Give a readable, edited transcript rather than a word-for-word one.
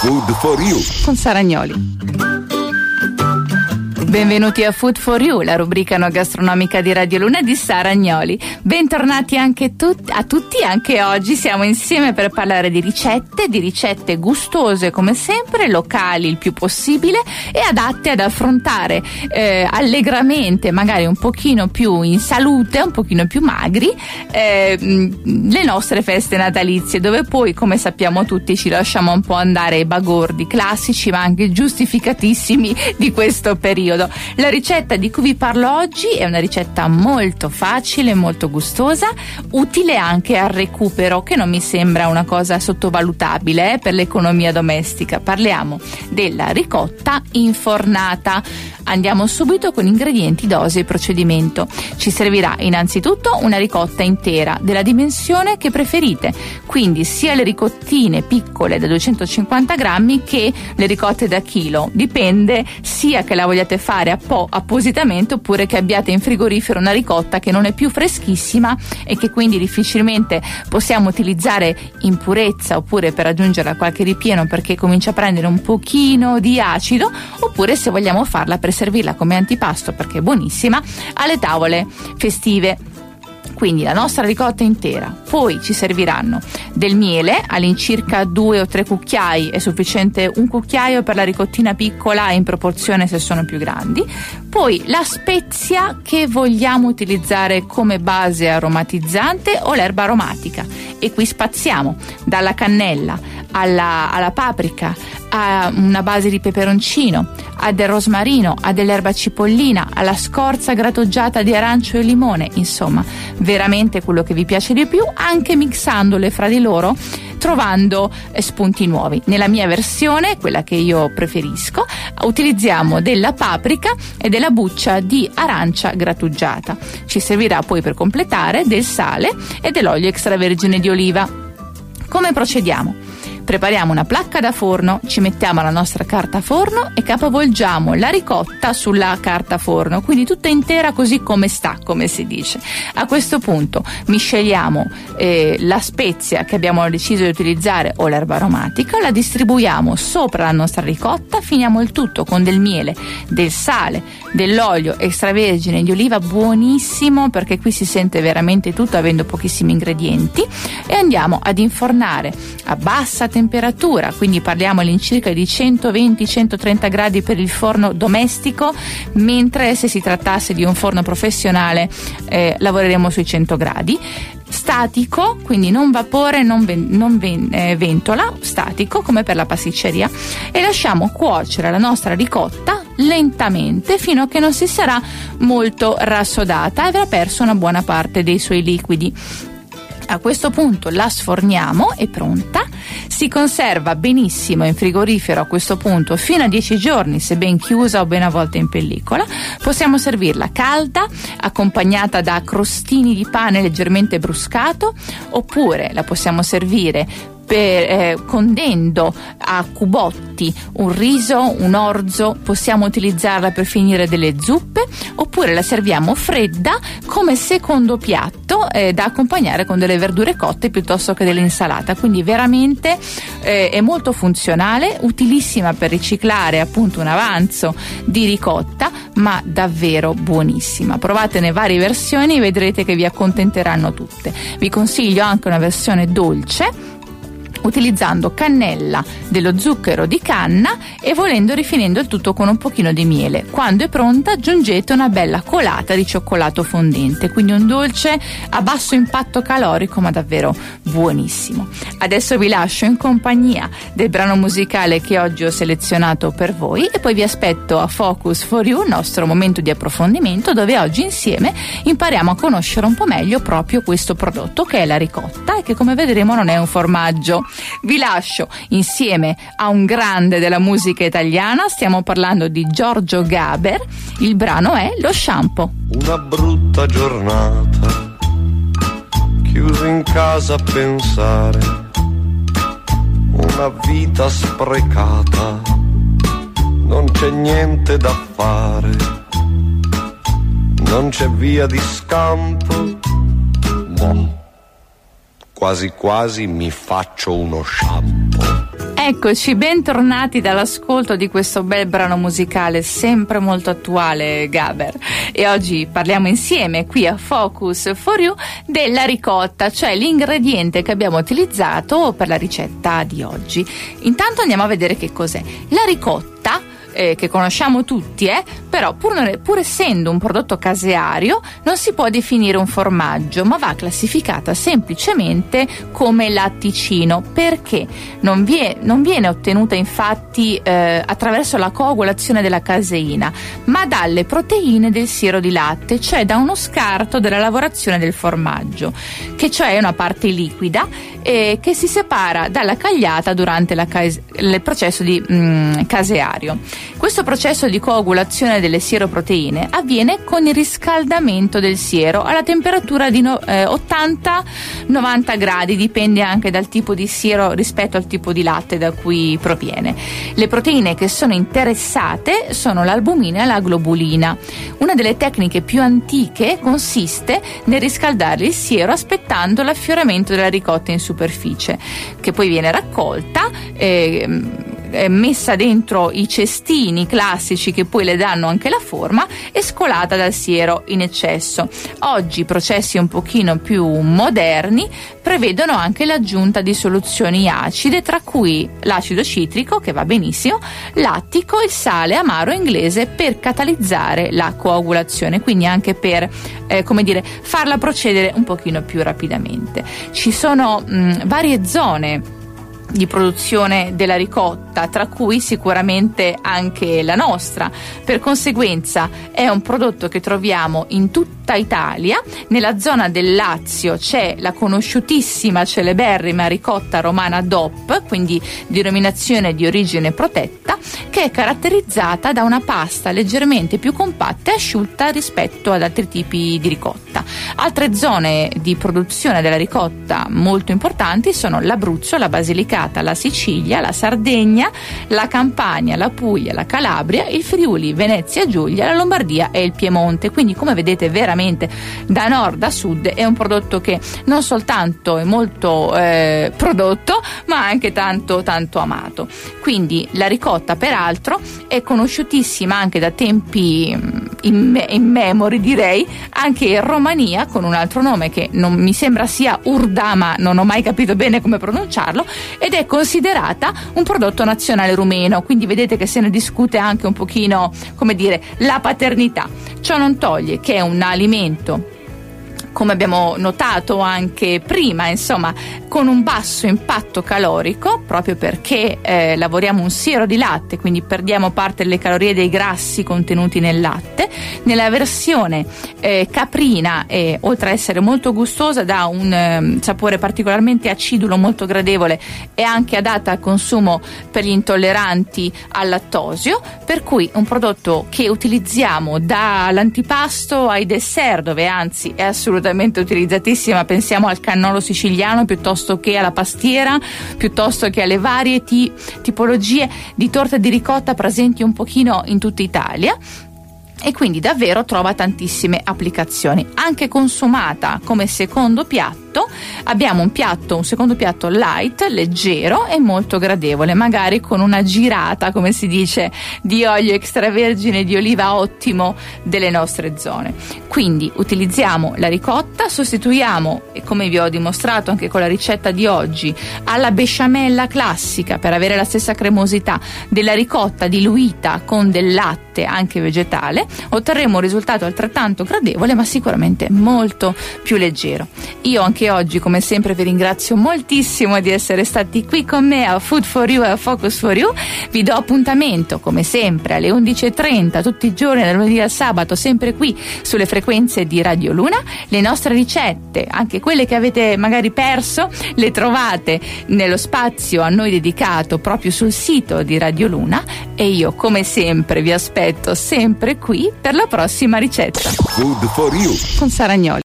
Food for You con Sara Agnoli. Benvenuti a Food for You, la rubrica no gastronomica di Radio Luna di Sara Agnoli. Bentornati anche a tutti, anche oggi siamo insieme per parlare di ricette gustose come sempre, locali il più possibile e adatte ad affrontare allegramente, magari un pochino più in salute, un pochino più magri, le nostre feste natalizie, dove poi, come sappiamo tutti, ci lasciamo un po' andare ai bagordi classici ma anche giustificatissimi di questo periodo. La ricetta di cui vi parlo oggi è una ricetta molto facile, molto gustosa, utile anche al recupero, che non mi sembra una cosa sottovalutabile per l'economia domestica. Parliamo della ricotta infornata. Andiamo subito con ingredienti, dose e procedimento. Ci servirà innanzitutto una ricotta intera della dimensione che preferite, quindi sia le ricottine piccole da 250 grammi che le ricotte da chilo. Dipende sia che la vogliate fare appositamente oppure che abbiate in frigorifero una ricotta che non è più freschissima e che quindi difficilmente possiamo utilizzare in purezza oppure per aggiungere qualche ripieno perché comincia a prendere un pochino di acido, oppure se vogliamo farla per servirla come antipasto perché è buonissima alle tavole festive. Quindi la nostra ricotta intera, poi ci serviranno del miele, all'incirca 2 o 3 cucchiai, è sufficiente un cucchiaio per la ricottina piccola in proporzione se sono più grandi, poi la spezia che vogliamo utilizzare come base aromatizzante o l'erba aromatica, e qui spaziamo dalla cannella alla paprika, a una base di peperoncino, a del rosmarino, a dell'erba cipollina, alla scorza grattugiata di arancio e limone, insomma veramente quello che vi piace di più, anche mixandole fra di loro, trovando spunti nuovi. Nella mia versione, quella che io preferisco, utilizziamo della paprika e della buccia di arancia grattugiata. Ci servirà poi per completare del sale e dell'olio extravergine di oliva. Come procediamo? Prepariamo una placca da forno, ci mettiamo la nostra carta forno e capovolgiamo la ricotta sulla carta forno, quindi tutta intera così come sta, come si dice. A questo punto misceliamo la spezia che abbiamo deciso di utilizzare o l'erba aromatica, la distribuiamo sopra la nostra ricotta, finiamo il tutto con del miele, del sale, dell'olio extravergine di oliva buonissimo, perché qui si sente veramente tutto avendo pochissimi ingredienti, e andiamo ad infornare a bassa temperatura, quindi parliamo all'incirca di 120-130 gradi per il forno domestico, mentre se si trattasse di un forno professionale lavoreremo sui 100 gradi. Statico, quindi non vapore, non ventola, statico come per la pasticceria, e lasciamo cuocere la nostra ricotta lentamente fino a che non si sarà molto rassodata e avrà perso una buona parte dei suoi liquidi. A questo punto la sforniamo, è pronta, si conserva benissimo in frigorifero a questo punto fino a 10 giorni se ben chiusa o ben avvolta in pellicola. Possiamo servirla calda, accompagnata da crostini di pane leggermente bruscato, oppure la possiamo servire condendo a cubotti un riso, un orzo, possiamo utilizzarla per finire delle zuppe, oppure la serviamo fredda come secondo piatto da accompagnare con delle verdure cotte piuttosto che dell'insalata. Quindi veramente è molto funzionale, utilissima per riciclare appunto un avanzo di ricotta, ma davvero buonissima. Provatene varie versioni e vedrete che vi accontenteranno tutte. Vi consiglio anche una versione dolce, utilizzando cannella, dello zucchero di canna e volendo rifinendo il tutto con un pochino di miele. Quando è pronta aggiungete una bella colata di cioccolato fondente, quindi un dolce a basso impatto calorico ma davvero buonissimo. Adesso vi lascio in compagnia del brano musicale che oggi ho selezionato per voi e poi vi aspetto a Focus for You, il nostro momento di approfondimento, dove oggi insieme impariamo a conoscere un po' meglio proprio questo prodotto che è la ricotta e che, come vedremo, non è un formaggio. Vi lascio insieme a un grande della musica italiana, stiamo parlando di Giorgio Gaber, il brano è Lo shampoo. Una brutta giornata, chiuso in casa a pensare, una vita sprecata, non c'è niente da fare, non c'è via di scampo, boh. Quasi quasi mi faccio uno shampoo. Eccoci, bentornati dall'ascolto di questo bel brano musicale sempre molto attuale, Gaber. E oggi parliamo insieme qui a Focus for You della ricotta, cioè l'ingrediente che abbiamo utilizzato per la ricetta di oggi. Intanto andiamo a vedere che cos'è. La ricotta, che conosciamo tutti, però pur essendo un prodotto caseario non si può definire un formaggio, ma va classificata semplicemente come latticino, perché non viene ottenuta infatti attraverso la coagulazione della caseina, ma dalle proteine del siero di latte, cioè da uno scarto della lavorazione del formaggio, che cioè è una parte liquida che si separa dalla cagliata durante il processo di caseario. Questo processo di coagulazione delle sieroproteine avviene con il riscaldamento del siero alla temperatura di 80-90 gradi, dipende anche dal tipo di siero rispetto al tipo di latte da cui proviene. Le proteine che sono interessate sono l'albumina e la globulina. Una delle tecniche più antiche consiste nel riscaldare il siero aspettando l'affioramento della ricotta in superficie, che poi viene raccolta, messa dentro i cestini classici che poi le danno anche la forma e scolata dal siero in eccesso. Oggi processi un pochino più moderni prevedono anche l'aggiunta di soluzioni acide, tra cui l'acido citrico, che va benissimo, lattico e il sale amaro inglese per catalizzare la coagulazione, quindi anche per farla procedere un pochino più rapidamente. Ci sono varie zone di produzione della ricotta, tra cui sicuramente anche la nostra. Per conseguenza è un prodotto che troviamo in tutta Italia. Nella zona del Lazio c'è la conosciutissima, celeberrima ricotta romana DOP, quindi denominazione di origine protetta, che è caratterizzata da una pasta leggermente più compatta e asciutta rispetto ad altri tipi di ricotta. Altre zone di produzione della ricotta molto importanti sono l'Abruzzo, la Basilicata, la Sicilia, la Sardegna, la Campania, la Puglia, la Calabria, il Friuli, Venezia Giulia, la Lombardia e il Piemonte. Quindi, come vedete, veramente da nord a sud è un prodotto che non soltanto è molto prodotto, ma anche tanto amato. Quindi la ricotta, peraltro, è conosciutissima anche da tempi immemori, direi, anche in Romania, con un altro nome che non mi sembra sia Urdama, non ho mai capito bene come pronunciarlo, ed è considerata un prodotto nazionale rumeno. Quindi vedete che se ne discute anche un pochino, la paternità. Ciò non toglie che è un alimento, come abbiamo notato anche prima, con un basso impatto calorico, proprio perché lavoriamo un siero di latte, quindi perdiamo parte delle calorie dei grassi contenuti nel latte. Nella versione caprina, oltre a essere molto gustosa, dà un sapore particolarmente acidulo, molto gradevole, e anche adatta al consumo per gli intolleranti al lattosio, per cui un prodotto che utilizziamo dall'antipasto ai dessert, dove anzi è assolutamente utilizzatissima. Pensiamo al cannolo siciliano, piuttosto che alla pastiera, piuttosto che alle varie tipologie di torte di ricotta presenti un pochino in tutta Italia. E quindi davvero trova tantissime applicazioni. Anche consumata come secondo piatto, abbiamo un secondo piatto light, leggero e molto gradevole, magari con una girata, come si dice, di olio extravergine di oliva ottimo delle nostre zone. Quindi utilizziamo la ricotta, sostituiamo, e come vi ho dimostrato anche con la ricetta di oggi, alla besciamella classica, per avere la stessa cremosità della ricotta diluita con del latte anche vegetale, otterremo un risultato altrettanto gradevole, ma sicuramente molto più leggero. Io anche oggi, come sempre, vi ringrazio moltissimo di essere stati qui con me a Food for You e a Focus for You. Vi do appuntamento, come sempre, alle 11:30 tutti i giorni, dal lunedì al sabato, sempre qui sulle frequenze di Radio Luna. Le nostre ricette, anche quelle che avete magari perso, le trovate nello spazio a noi dedicato proprio sul sito di Radio Luna, e io, come sempre, vi aspetto sempre qui per la prossima ricetta. Food for You con Sara Agnoli.